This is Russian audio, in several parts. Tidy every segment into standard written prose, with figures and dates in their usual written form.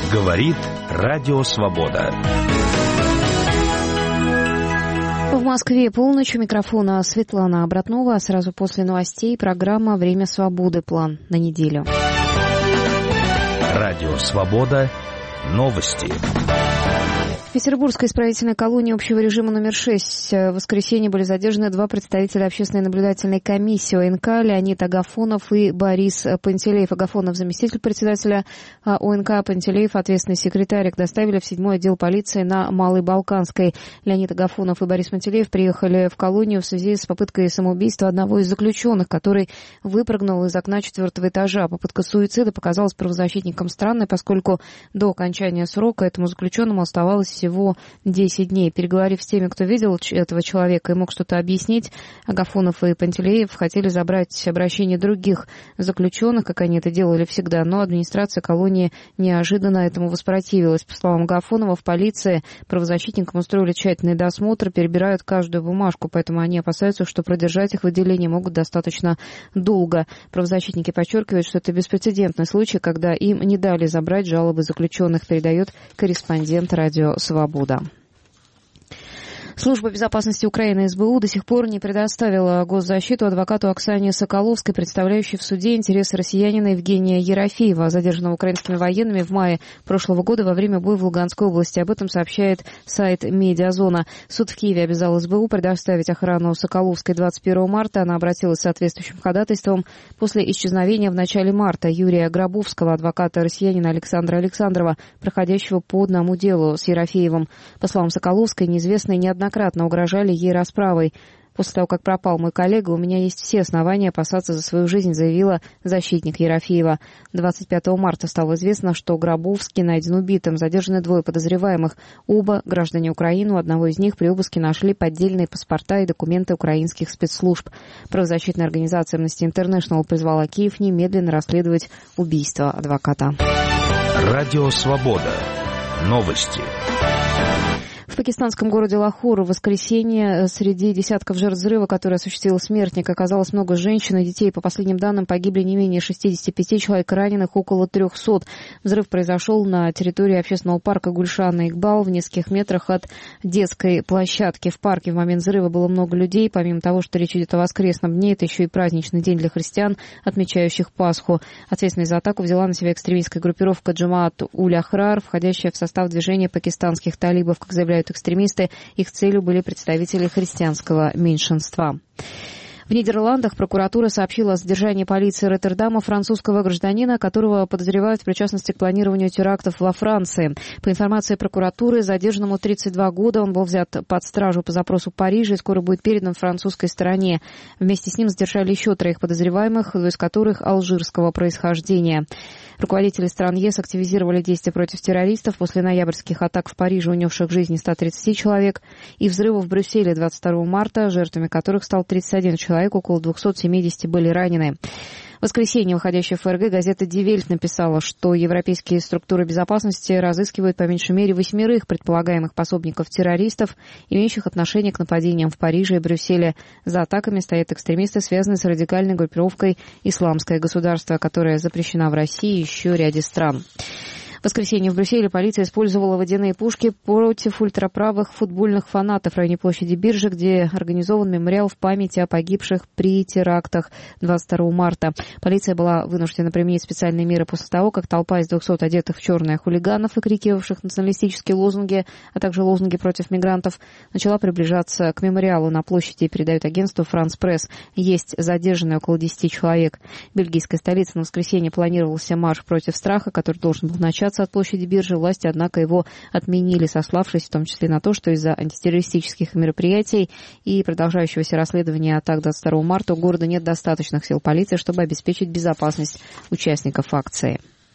Говорит Радио Свобода. В Москве полночь. У микрофона Светлана Обратнова. Сразу после новостей программа «Время свободы». План на неделю. Радио Свобода. Новости. В Петербургской исправительной колонии общего режима номер 6 в воскресенье были задержаны два представителя общественной наблюдательной комиссии ОНК Леонид Агафонов и Борис Пантелеев. Агафонов — заместитель председателя ОНК, Пантелеев — ответственный секретарь. Их доставили в 7-й отдел полиции на Малой Балканской. Леонид Агафонов и Борис Пантелеев приехали в колонию в связи с попыткой самоубийства одного из заключенных, который выпрыгнул из окна 4-го этажа. Попытка суицида показалась правозащитникам странной, поскольку до окончания срока этому заключенному оставалось всего 10 дней. Переговорив с теми, кто видел этого человека и мог что-то объяснить, Агафонов и Пантелеев хотели забрать обращение других заключенных, как они это делали всегда, но администрация колонии неожиданно этому воспротивилась. По словам Агафонова, в полиции правозащитникам устроили тщательный досмотр, перебирают каждую бумажку, поэтому они опасаются, что продержать их в отделении могут достаточно долго. Правозащитники подчеркивают, что это беспрецедентный случай, когда им не дали забрать жалобы заключенных, передает корреспондент «Радио Свобода». Служба безопасности Украины СБУ до сих пор не предоставила госзащиту адвокату Оксане Соколовской, представляющей в суде интересы россиянина Евгения Ерофеева, задержанного украинскими военными в мае прошлого года во время боя в Луганской области. Об этом сообщает сайт «Медиазона». Суд в Киеве обязал СБУ предоставить охрану Соколовской 21 марта. Она обратилась с соответствующим ходатайством после исчезновения в начале марта Юрия Гробовского, адвоката россиянина Александра Александрова, проходящего по одному делу с Ерофеевым. По словам Соколовской, неизвестные неоднократно угрожали ей расправой. После того, как пропал мой коллега, у меня есть все основания опасаться за свою жизнь, заявила защитник Ерофеева. 25 марта стало известно, что Гробовский найден убитым. Задержаны двое подозреваемых. Оба граждане Украины. У одного из них при обыске нашли поддельные паспорта и документы украинских спецслужб. Правозащитная организация Amnesty International призвала Киев немедленно расследовать убийство адвоката. Радио Свобода. Новости. В пакистанском городе Лахор в воскресенье среди десятков жертв взрыва, который осуществил смертник, оказалось много женщин и детей. По последним данным, погибли не менее 65 человек, раненых около 300. Взрыв произошел на территории общественного парка Гульшан и Игбал в нескольких метрах от детской площадки. В парке в момент взрыва было много людей. Помимо того, что речь идет о воскресном дне, это еще и праздничный день для христиан, отмечающих Пасху. Ответственность за атаку взяла на себя экстремистская группировка Джамаат-уль-Ахрар, входящая в состав движения пакистанских талибов, как заявляют экстремисты. Их целью были представители христианского меньшинства. В Нидерландах прокуратура сообщила о задержании полиции Роттердама французского гражданина, которого подозревают в причастности к планированию терактов во Франции. По информации прокуратуры, задержанному 32 года, он был взят под стражу по запросу Парижа и скоро будет передан французской стороне. Вместе с ним задержали еще 3 подозреваемых, 2 из которых алжирского происхождения. Руководители стран ЕС активизировали действия против террористов после ноябрьских атак в Париже, унесших жизни 130 человек, и взрывов в Брюсселе 22 марта, жертвами которых стал 31 человек, около 270 были ранены. В воскресенье выходящая в ФРГ газета «Die Welt» написала, что европейские структуры безопасности разыскивают по меньшей мере 8 предполагаемых пособников террористов, имеющих отношение к нападениям в Париже и Брюсселе. За атаками стоят экстремисты, связанные с радикальной группировкой «Исламское государство», которая запрещена в России и еще ряде стран. В воскресенье в Брюсселе полиция использовала водяные пушки против ультраправых футбольных фанатов в районе площади Биржи, где организован мемориал в память о погибших при терактах 22 марта. Полиция была вынуждена применить специальные меры после того, как толпа из 200 одетых в черное хулиганов, выкрикивавших националистические лозунги, а также лозунги против мигрантов, начала приближаться к мемориалу на площади, передает агентству «Франс Пресс». Есть задержанные около 10 человек. В бельгийской столице на воскресенье планировался марш против страха, который должен был начаться от площади Биржи. Власти, однако, его отменили, сославшись в том числе на то, что из-за антитеррористических мероприятий и продолжающегося расследования атак 22 марта у города нет достаточных сил полиции, чтобы обеспечить безопасность участников акции.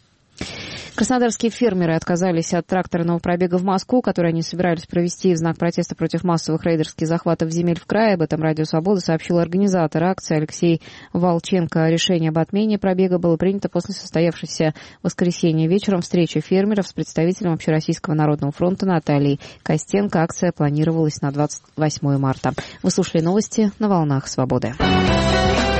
Краснодарские фермеры отказались от тракторного пробега в Москву, который они собирались провести в знак протеста против массовых рейдерских захватов земель в крае. Об этом Радио Свобода сообщил организатор акции Алексей Волченко. Решение об отмене пробега было принято после состоявшейся в воскресенье вечером встречи фермеров с представителем Общероссийского народного фронта Натальей Костенко. Акция планировалась на 28 марта. Вы слушали новости на волнах Свободы.